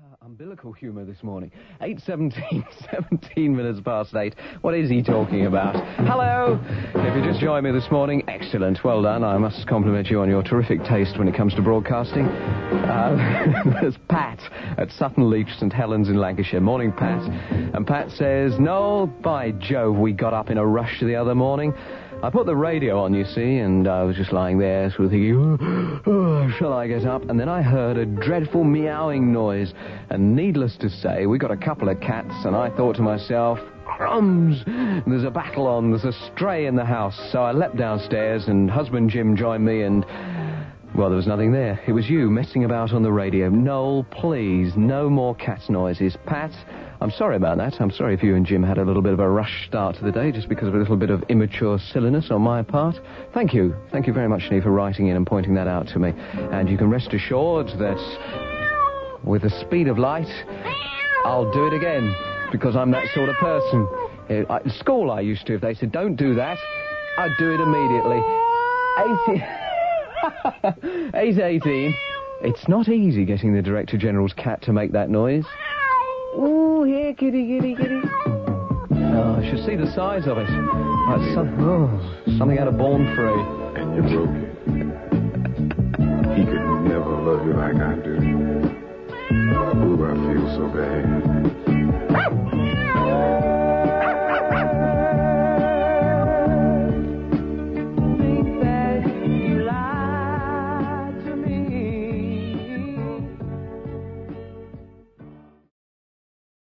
Umbilical humour this morning. 8:17, 17 minutes past 8. What is he talking about? Hello! If you just joined me this morning, excellent. Well done. I must compliment you on your terrific taste when it comes to broadcasting. There's Pat at Sutton Leach, St Helens in Lancashire. Morning, Pat. And Pat says, "No, by Jove, we got up in a rush the other morning. I put the radio on, you see, and I was just lying there sort of thinking, shall I get up? And then I heard a dreadful meowing noise. And needless to say, we got a couple of cats, and I thought to myself, crumbs, there's a battle on, there's a stray in the house. So I leapt downstairs, and husband Jim joined me, and, well, there was nothing there. It was you messing about on the radio. Noel, please, no more cat noises. Pat, I'm sorry about that. I'm sorry if you and Jim had a little bit of a rush start to the day just because of a little bit of immature silliness on my part. Thank you. Thank you very much, Neve, for writing in and pointing that out to me. And you can rest assured that with the speed of light, I'll do it again because I'm that sort of person. At school I used to, if they said, don't do that, I'd do it immediately. 8:18. It's not easy getting the Director General's cat to make that noise. Oh, here, kitty, kitty, kitty. Oh, I should see the size of it. Something out of Born Free. And you're broken. He could never love you like I do. Ooh, I feel so bad.